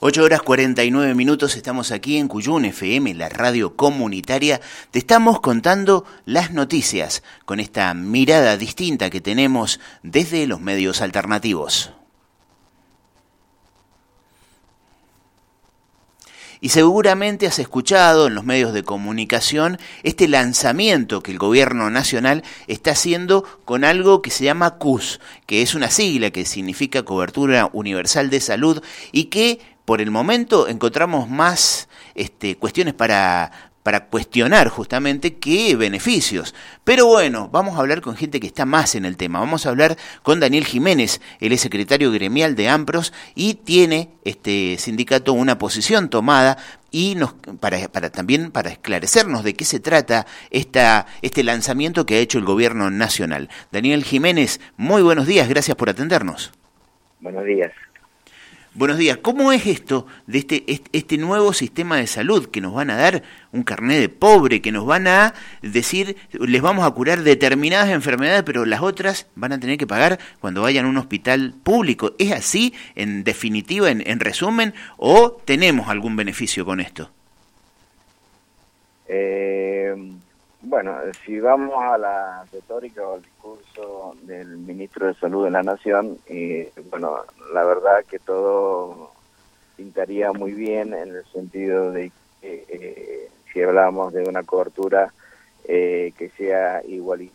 8 horas 49 minutos, estamos aquí en Cuyún FM, la radio comunitaria. Te estamos contando las noticias con esta mirada distinta que tenemos desde los medios alternativos. Y seguramente has escuchado en los medios de comunicación este lanzamiento que el gobierno nacional está haciendo con algo que se llama CUS, que es una sigla que significa Cobertura Universal de Salud y que por el momento encontramos más cuestiones para cuestionar justamente qué beneficios. Pero bueno, vamos a hablar con gente que está más en el tema. Vamos a hablar con Daniel Jiménez, él es secretario gremial de AMPROS y tiene este sindicato una posición tomada y también para esclarecernos de qué se trata este lanzamiento que ha hecho el gobierno nacional. Daniel Jiménez, muy buenos días, gracias por atendernos. Buenos días. Buenos días. ¿Cómo es esto de este nuevo sistema de salud que nos van a dar un carné de pobre, que nos van a decir, les vamos a curar determinadas enfermedades, pero las otras van a tener que pagar cuando vayan a un hospital público? ¿Es así, en definitiva, en resumen, o tenemos algún beneficio con esto? Bueno, si vamos a la retórica o al discurso del ministro de Salud de la Nación, bueno, la verdad que todo pintaría muy bien en el sentido de que si hablamos de una cobertura que sea igualitaria.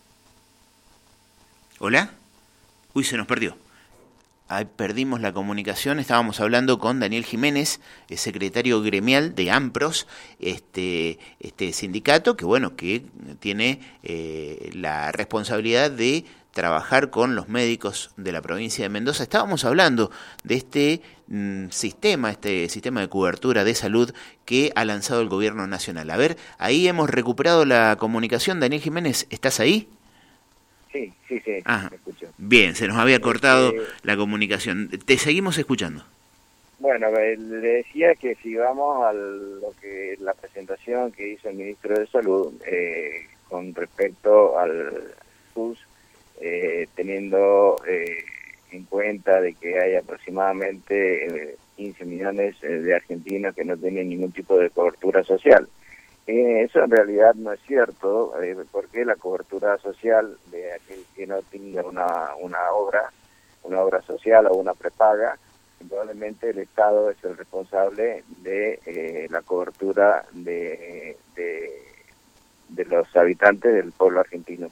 ¿Hola? Uy, se nos perdió. Ahí perdimos la comunicación. Estábamos hablando con Daniel Jiménez, secretario gremial de AMPROS, este sindicato que tiene la responsabilidad de trabajar con los médicos de la provincia de Mendoza. Estábamos hablando de este sistema de cobertura de salud que ha lanzado el gobierno nacional. A ver, ahí hemos recuperado la comunicación. Daniel Jiménez, ¿estás ahí? Sí, Ajá. escucho. Bien, se nos había cortado la comunicación. Te seguimos escuchando. Bueno, le decía que si vamos a lo que la presentación que hizo el ministro de Salud con respecto al CUS, teniendo en cuenta de que hay aproximadamente 15 millones de argentinos que no tienen ningún tipo de cobertura social. Eso en realidad no es cierto, porque la cobertura social de aquel que no tenga una obra social o una prepaga, probablemente el Estado es el responsable de la cobertura de los habitantes del pueblo argentino.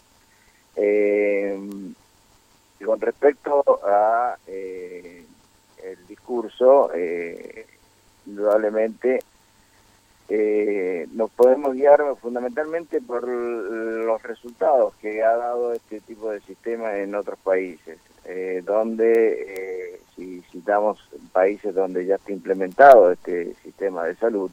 Con respecto a el discurso, indudablemente nos podemos guiar fundamentalmente por los resultados que ha dado este tipo de sistema en otros países, donde si citamos países donde ya está implementado este sistema de salud,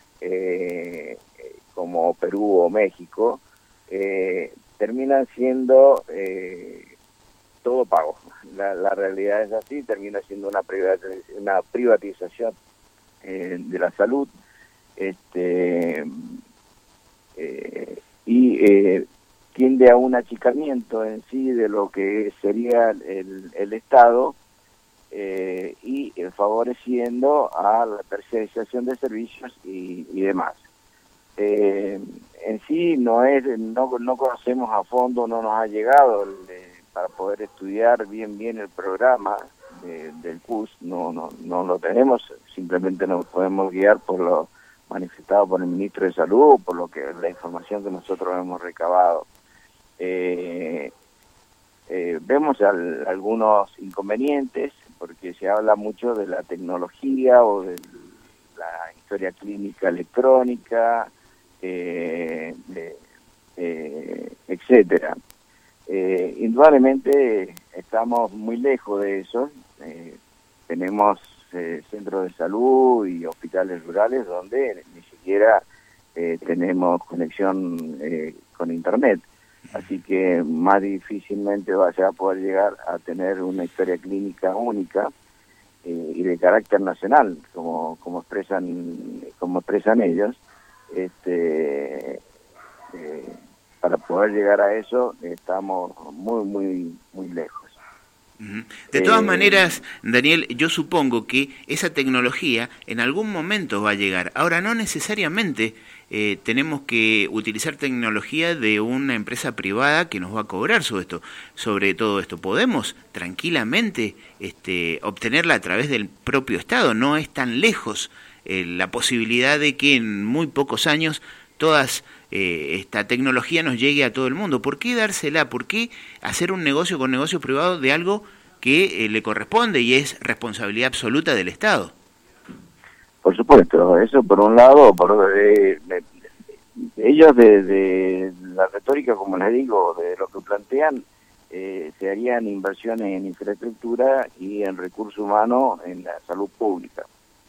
como Perú o México, terminan siendo todo pago. La realidad es así, termina siendo una privatización de la salud, tiende a un achicamiento en sí de lo que sería el Estado y favoreciendo a la tercerización de servicios y demás. En sí no conocemos a fondo, no nos ha llegado para poder estudiar bien el programa del CUS, no lo tenemos, simplemente nos podemos guiar por lo manifestado por el ministro de Salud, por la información que nosotros hemos recabado. Vemos algunos inconvenientes, porque se habla mucho de la tecnología o de la historia clínica electrónica, etcétera. Indudablemente estamos muy lejos de eso. Tenemos centros de salud y hospitales rurales donde ni siquiera tenemos conexión con internet, así que más difícilmente se va a poder llegar a tener una historia clínica única y de carácter nacional, como expresan ellos. Para poder llegar a eso estamos muy lejos. Ujú. De todas maneras, Daniel, yo supongo que esa tecnología en algún momento va a llegar. Ahora, no necesariamente tenemos que utilizar tecnología de una empresa privada que nos va a cobrar sobre todo esto. Podemos tranquilamente obtenerla a través del propio Estado. No es tan lejos la posibilidad de que en muy pocos años esta tecnología nos llegue a todo el mundo. ¿Por qué dársela? ¿Por qué hacer un negocio con negocio privado de algo que le corresponde y es responsabilidad absoluta del Estado? Por supuesto, eso por un lado, ellos de la retórica, como les digo, de lo que plantean, se harían inversiones en infraestructura y en recursos humanos en la salud pública.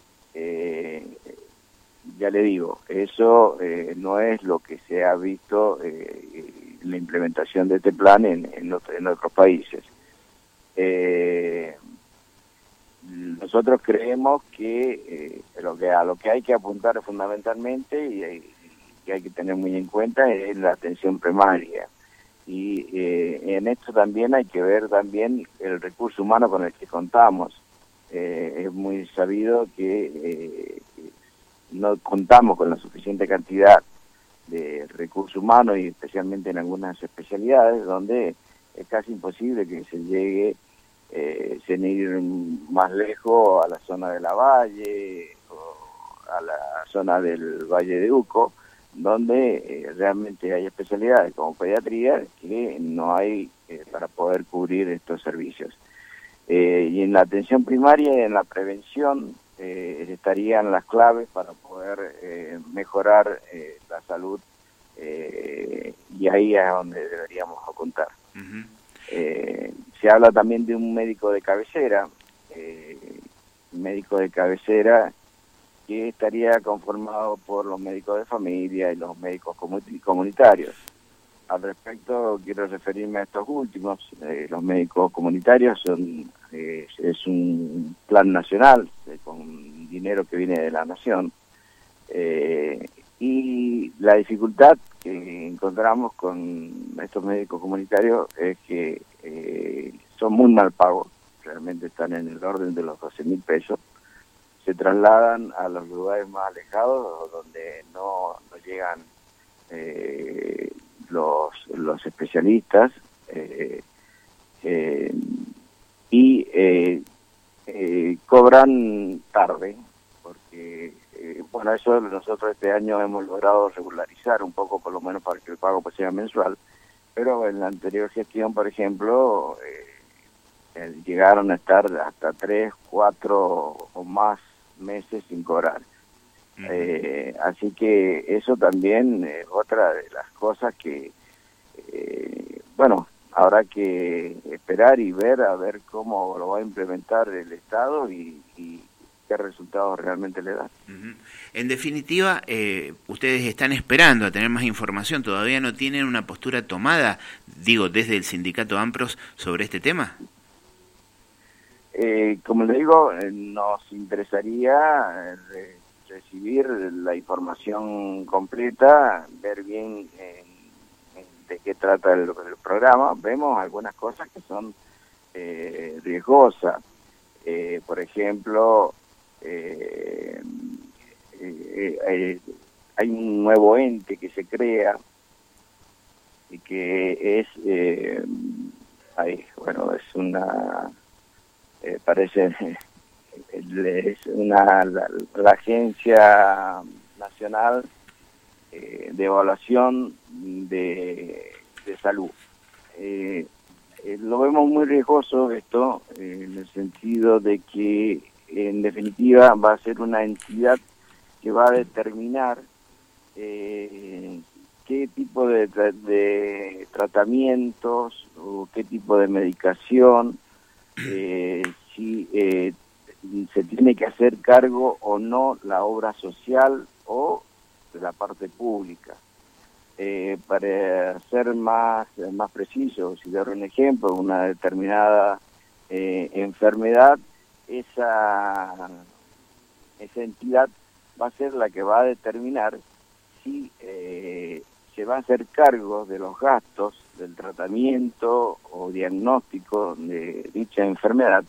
Ya le digo, eso no es lo que se ha visto en la implementación de este plan en otros países. Nosotros creemos que a lo que hay que apuntar fundamentalmente y que hay que tener muy en cuenta es la atención primaria. Y en esto también hay que ver también el recurso humano con el que contamos. Es muy sabido que no contamos con la suficiente cantidad de recursos humanos y especialmente en algunas especialidades donde es casi imposible que se llegue sin ir más lejos a la zona de la Valle o a la zona del Valle de Uco, donde realmente hay especialidades como pediatría que no hay para poder cubrir estos servicios. Y en la atención primaria y en la prevención estarían las claves para poder mejorar la salud y ahí es donde deberíamos apuntar. Uh-huh. Se habla también de un médico de cabecera, que estaría conformado por los médicos de familia y los médicos comunitarios. Al respecto, quiero referirme a estos últimos. Los médicos comunitarios es un plan nacional con dinero que viene de la nación. Y la dificultad que encontramos con estos médicos comunitarios es que son muy mal pagos, realmente están en el orden de los 12.000 pesos. Se trasladan a los lugares más alejados donde no llegan los especialistas y cobran tarde, porque bueno, eso nosotros este año hemos logrado regularizar un poco, por lo menos para que el pago pues sea mensual, pero en la anterior gestión, por ejemplo, llegaron a estar hasta 3, 4 o más meses sin cobrar. Así que eso también es otra de las cosas que, bueno, habrá que esperar y ver a ver cómo lo va a implementar el Estado y qué resultados realmente le da. Uh-huh. En definitiva, ustedes están esperando a tener más información, ¿todavía no tienen una postura tomada, digo, desde el sindicato AMPROS sobre este tema? Como le digo, nos interesaría recibir la información completa, ver bien de qué trata el programa. Vemos algunas cosas que son riesgosas. Por ejemplo, hay un nuevo ente que se crea y que es, bueno, es una... parece es la Agencia Nacional de Evaluación de Salud. Lo vemos muy riesgoso esto, en el sentido de que en definitiva va a ser una entidad que va a determinar qué tipo de tratamientos o qué tipo de medicación, si se tiene que hacer cargo o no la obra social o la parte pública. Para ser más preciso, si dar un ejemplo, una determinada enfermedad, esa entidad va a ser la que va a determinar si se va a hacer cargo de los gastos del tratamiento o diagnóstico de dicha enfermedad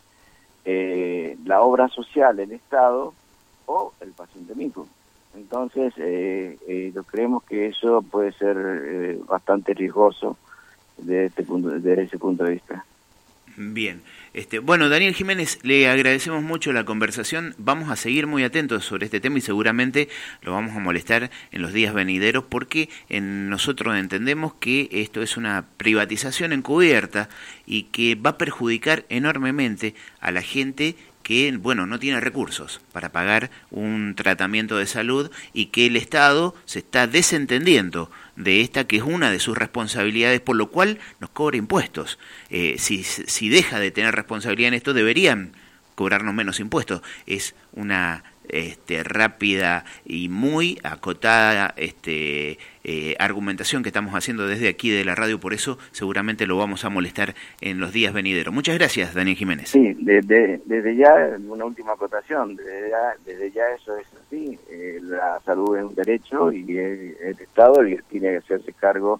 la obra social, el Estado o el paciente mismo. Entonces, creemos que eso puede ser bastante riesgoso desde ese punto de vista. Bien. Bueno, Daniel Jiménez, le agradecemos mucho la conversación. Vamos a seguir muy atentos sobre este tema y seguramente lo vamos a molestar en los días venideros porque nosotros entendemos que esto es una privatización encubierta y que va a perjudicar enormemente a la gente que, bueno, no tiene recursos para pagar un tratamiento de salud y que el Estado se está desentendiendo de esta, que es una de sus responsabilidades, por lo cual nos cobra impuestos. Si deja de tener responsabilidad en esto, deberían cobrarnos menos impuestos. Es una rápida y muy acotada argumentación que estamos haciendo desde aquí de la radio, por eso seguramente lo vamos a molestar en los días venideros. Muchas gracias, Daniel Jiménez. Sí, desde ya, una última acotación, desde ya eso es así, la salud es un derecho y el Estado tiene que hacerse cargo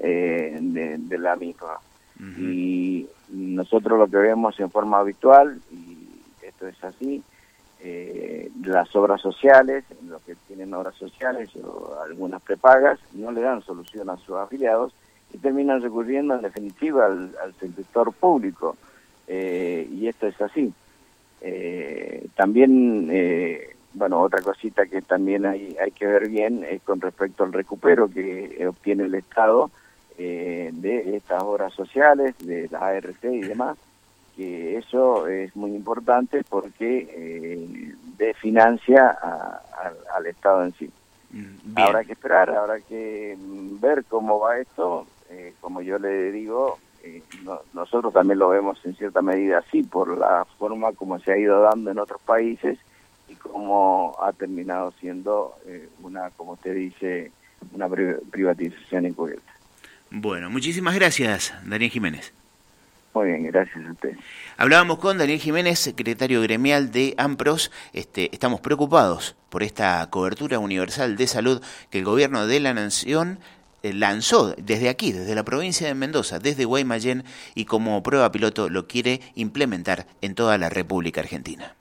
de la misma. Uh-huh. Y nosotros lo que vemos en forma habitual, y esto es así, las obras sociales, los que tienen obras sociales o algunas prepagas, no le dan solución a sus afiliados y terminan recurriendo en definitiva al sector público, y esto es así. También, bueno, otra cosita que también hay que ver bien es con respecto al recupero que obtiene el Estado de estas obras sociales, de las ART y demás, que eso es muy importante porque financia al Estado en sí. Bien. Habrá que esperar, habrá que ver cómo va esto. Como yo le digo, nosotros también lo vemos en cierta medida así, por la forma como se ha ido dando en otros países y cómo ha terminado siendo como usted dice, una privatización encubierta. Bueno, muchísimas gracias, Daniel Jiménez. Muy bien, gracias a usted. Hablábamos con Daniel Jiménez, secretario gremial de AMPROS. Estamos preocupados por esta cobertura universal de salud que el gobierno de la Nación lanzó desde aquí, desde la provincia de Mendoza, desde Guaymallén, y como prueba piloto lo quiere implementar en toda la República Argentina.